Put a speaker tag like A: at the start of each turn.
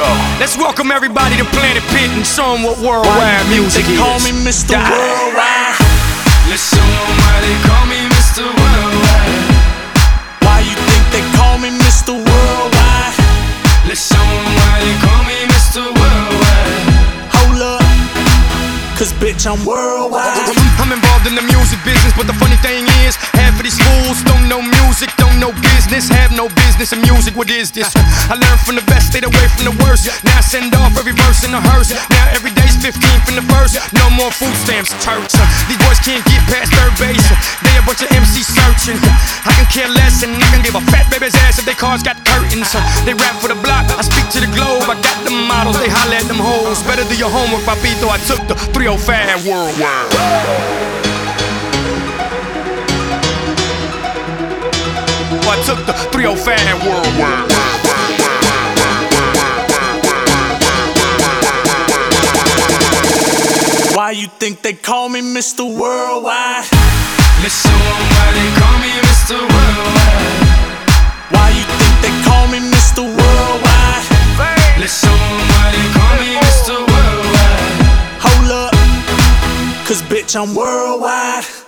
A: go. Let's welcome everybody to Planet Pit and show them what worldwide music is.
B: They call me Mr. Worldwide.
A: Let's show them why they call me Mr. Worldwide.
B: Why you think they call me Mr. Worldwide?
A: Let's show them why they call me Mr. Worldwide.
B: Hold up, cause bitch I'm worldwide.
A: I'm involved in the music business, but the funny thing is, half of these fools don't know music, don't know business, have no business in music. What is this? I learned from the best, stayed away from the worst. Now I send off every verse in a hearse. Now every day's 15 from the first. No more food stamps, church. These boys can't get past third base. They a bunch of MC searching. I can care less and I can give a fat baby's ass if they cars got curtains. They rap for the block, I speak to the globe. I got them models, they holler at them hoes. Better do your homework, papito. I took the 305 worldwide. I took the 305 worldwide.
B: Why you think they call me Mr. Worldwide?
A: Let's show them why they call me Mr. Worldwide.
B: Why you think they call me Mr. Worldwide?
A: Let's show them why they call me Mr. Worldwide.
B: Hold up, cause bitch I'm worldwide.